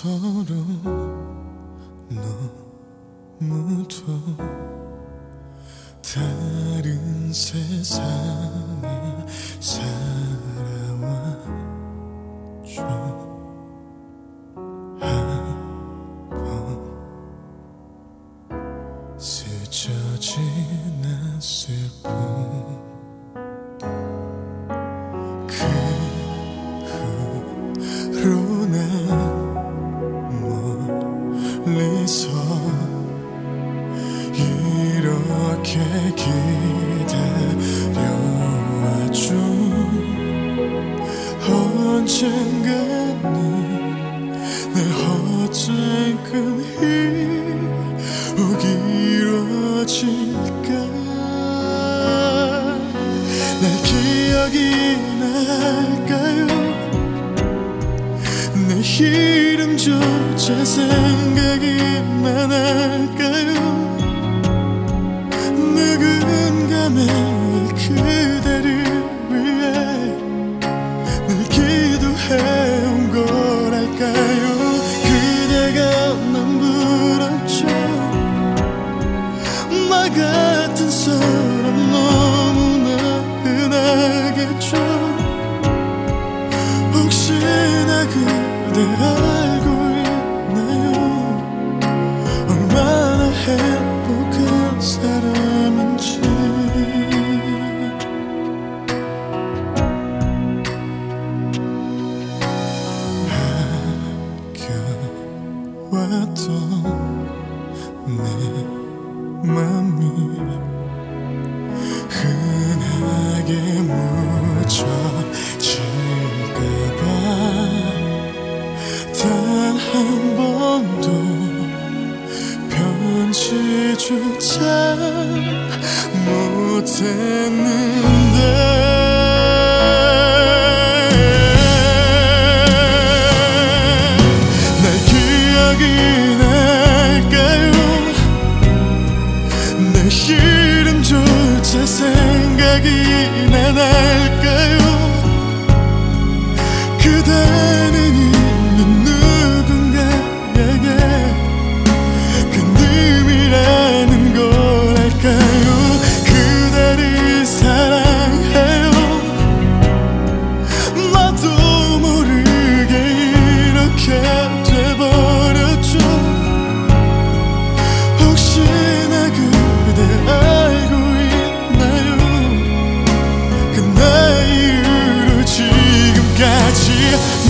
서로 너무도 다른 세상에 살아왔죠. 한번 스쳐 지났을 뿐 그 후로 난 멀리서 이렇게 기다려왔죠. 언젠가는 내 헛된 꿈이 이루어질까. 날 기억이 날까요? 내 이름조차 생각이 나날까요? 누군가 매일 그대를 위해 늘 기도해온 거랄까요? 그대가 난 부럽죠. 나 같은 사람 너무나 흔하겠죠. 혹시나 그대 알고 있나요? 얼마나 행복한 사람인지. 아껴왔던 내 맘이 흔하게 묻혀질까봐 단 한 번도 편지조차 못했는데. 날 기억이 날까요? 내 이름조차 생각이 나날까요? 그대는 이미 누군가에게 그 님이라는 걸 알까요? 그대를 사랑해요. 나도 모르게 이렇게 돼버렸죠. 혹시나 그대 알고 있나요? 그 나이로 지금까지